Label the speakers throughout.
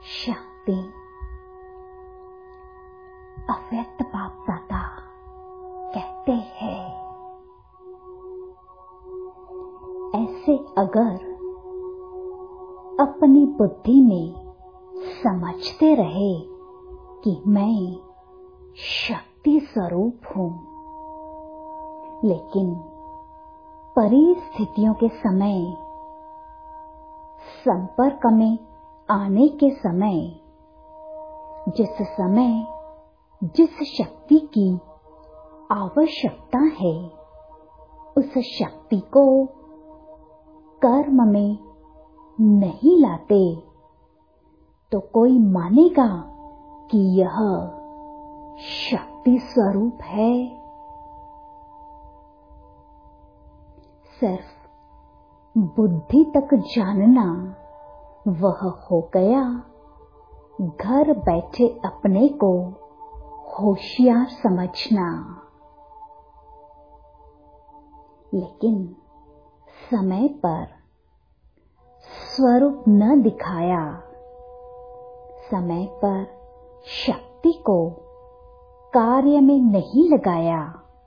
Speaker 1: शक्ति। अव्यक्त बाप दादा कहते हैं, ऐसे अगर अपनी बुद्धि में समझते रहे कि मैं शक्ति स्वरूप हूँ, लेकिन परिस्थितियों के समय, संपर्क में आने के समय, जिस समय जिस शक्ति की आवश्यकता है, उस शक्ति को कर्म में नहीं लाते, तो कोई मानेगा कि यह शक्ति स्वरूप है। सिर्फ बुद्धि तक जानना वह हो गया। घर बैठे अपने को होशियार समझना, लेकिन समय पर स्वरूप न दिखाया, समय पर शक्ति को कार्य में नहीं लगाया,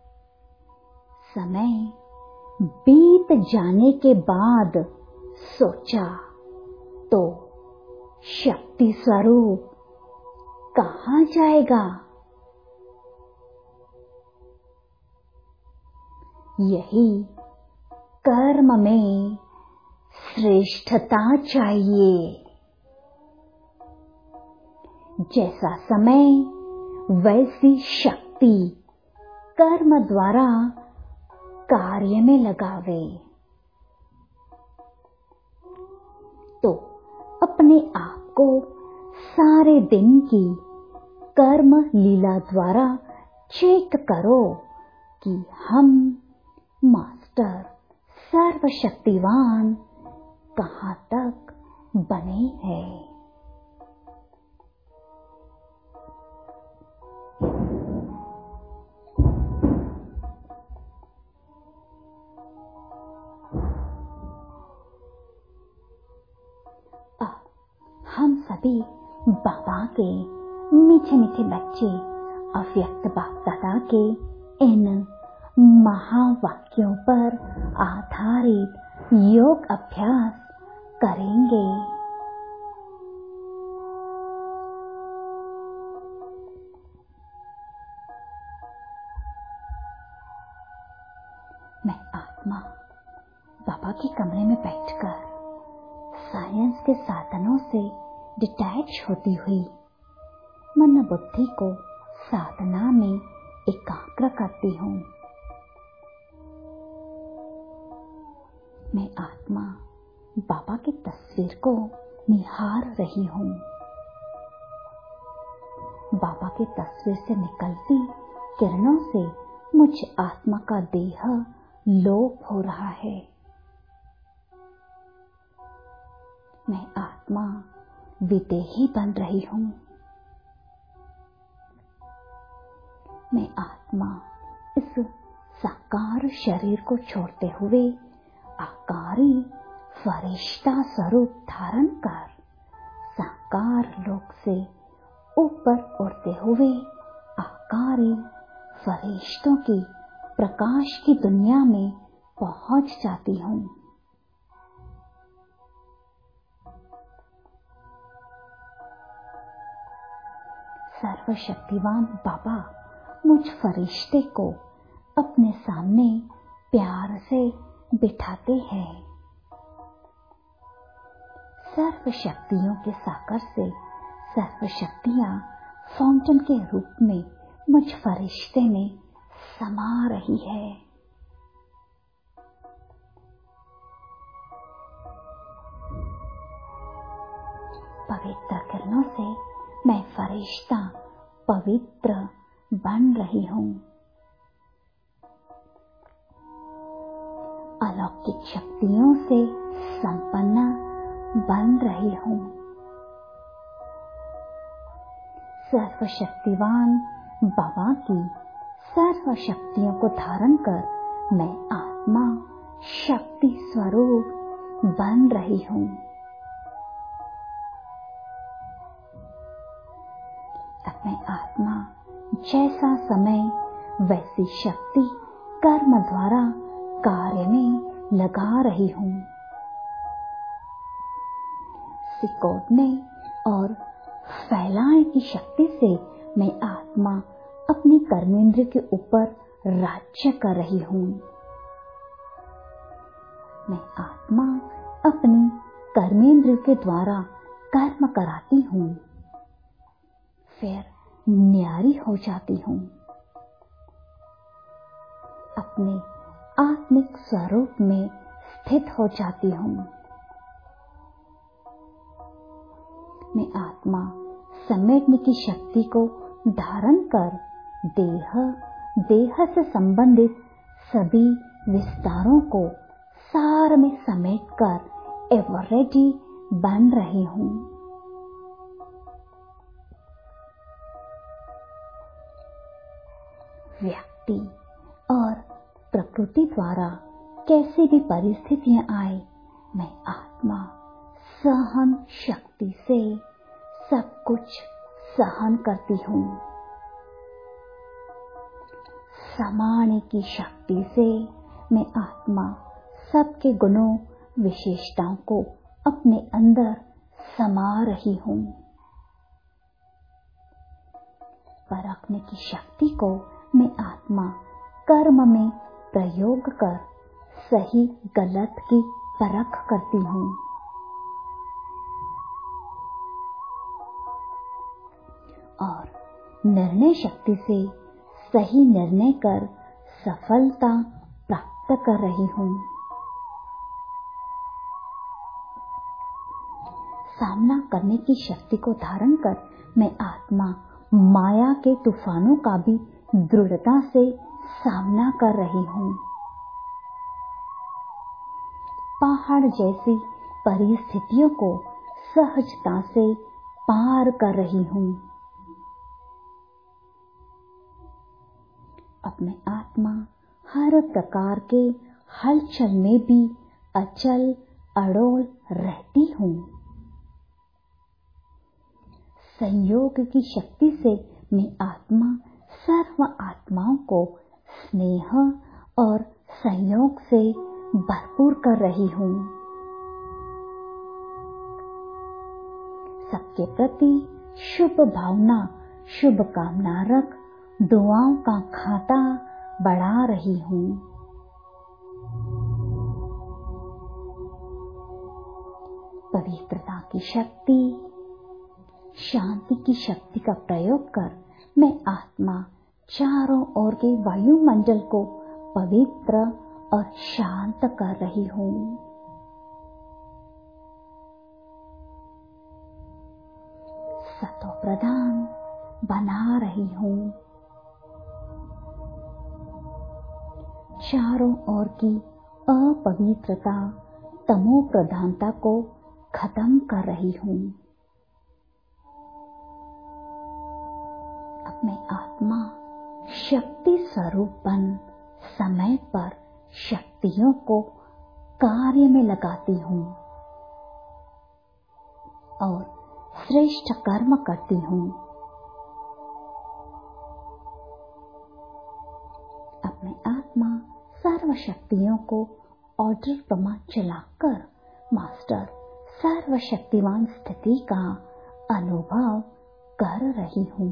Speaker 1: समय बीत जाने के बाद सोचा तो शक्ति स्वरूप कहाँ जाएगा। यही कर्म में श्रेष्ठता चाहिए। जैसा समय वैसी शक्ति कर्म द्वारा कार्य में लगावे, तो अपने आप को सारे दिन की कर्म लीला द्वारा चेक करो कि हम मास्टर सर्वशक्तिवान कहाँ तक बने हैं। हम सभी बाबा के मीठे मीठे बच्चे अव्यक्त बाप दादा के इन महावाक्यों पर आधारित योग अभ्यास करेंगे। मैं आत्मा बाबा के कमरे में बैठकर साइंस के साधनों से डिटैच होती हुई मन बुद्धि को साधना में एकाग्र करती हूँ। मैं आत्मा बाबा की तस्वीर को निहार रही हूँ। बाबा की तस्वीर से निकलती किरणों से मुझ आत्मा का देह लोप हो रहा है। मैं आत्मा विदेही बन रही हूँ। मैं आत्मा इस साकार शरीर को छोड़ते हुए आकारी फरिश्ता स्वरूप धारण कर साकार लोक से ऊपर उड़ते हुए आकारी फरिश्तों की प्रकाश की दुनिया में पहुंच जाती हूँ। सर्वशक्तिवान बाबा मुझ फरिश्ते को अपने सामने प्यार से बिठाते हैं। सर्व शक्तियों के सागर से सर्व शक्तियां फाउंटेन के रूप में मुझ फरिश्ते में समा रही है। पवित्र किरणों से मैं फरिश्ता पवित्र बन रही हूँ। अलौकिक शक्तियों से संपन्न बन रही हूँ। सर्वशक्तिवान बाबा की सर्व शक्तियों को धारण कर मैं आत्मा शक्ति स्वरूप बन रही हूँ। मैं आत्मा जैसा समय वैसी शक्ति कर्म द्वारा कार्य में लगा रही हूँ। सिकोड़ने और फैलाने की शक्ति से मैं आत्मा अपनी कर्मेंद्र के ऊपर राज्य कर रही हूँ। मैं आत्मा अपनी कर्मेंद्र के द्वारा कर्म कराती हूँ, फिर न्यारी हो जाती हूँ। अपने आत्मिक स्वरूप में स्थित हो जाती हूँ। मैं आत्मा समेटने की शक्ति को धारण कर देह से संबंधित सभी विस्तारों को सार में समेटकर एवरेडी बन रही हूँ। व्यक्ति और प्रकृति द्वारा कैसी भी परिस्थितियां आए, मैं आत्मा सहन शक्ति से सब कुछ सहन करती हूँ। समाने की शक्ति से मैं आत्मा सबके गुणों विशेषताओं को अपने अंदर समा रही हूँ। परखने की शक्ति को मैं आत्मा कर्म में प्रयोग कर सही गलत की परख करती हूँ। और निर्णय शक्ति से सही निर्णय कर सफलता प्राप्त कर रही हूँ। सामना करने की शक्ति को धारण कर मैं आत्मा माया के तूफानों का भी दृढ़ता से सामना कर रही हूँ। पहाड़ जैसी परिस्थितियों को सहजता से पार कर रही हूँ। अब मैं आत्मा हर प्रकार के हलचल में भी अचल अड़ोल रहती हूँ। संयोग की शक्ति से मैं आत्मा सर्व आत्माओं को स्नेह और संयोग से भरपूर कर रही हूँ। सबके प्रति शुभ भावना, शुभ कामना रख दुआओं का खाता बढ़ा रही हूँ। पवित्रता की शक्ति, शांति की शक्ति का प्रयोग कर मैं आत्मा चारों ओर के वायुमंडल को पवित्र और शांत कर रही हूँ। सतो प्रधान बना रही हूँ। चारों ओर की अपवित्रता, तमो प्रधानता को खत्म कर रही हूँ। अब मैं आत्मा शक्ति स्वरूप बन समय पर शक्तियों को कार्य में लगाती हूँ और श्रेष्ठ कर्म करती हूँ। अब मैं आत्मा सर्व शक्तियों को ऑर्डर प्रमाण चलाकर मास्टर सर्वशक्तिवान स्थिति का अनुभव कर रही हूँ।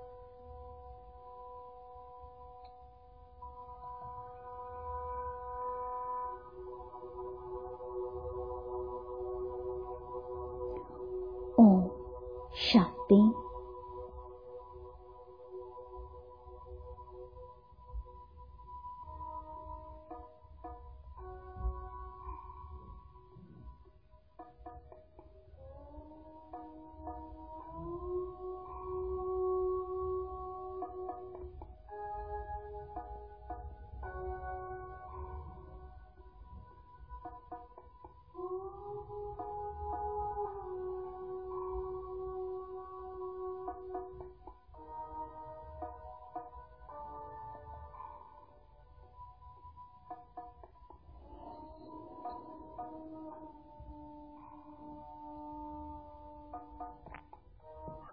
Speaker 1: ओम शांति।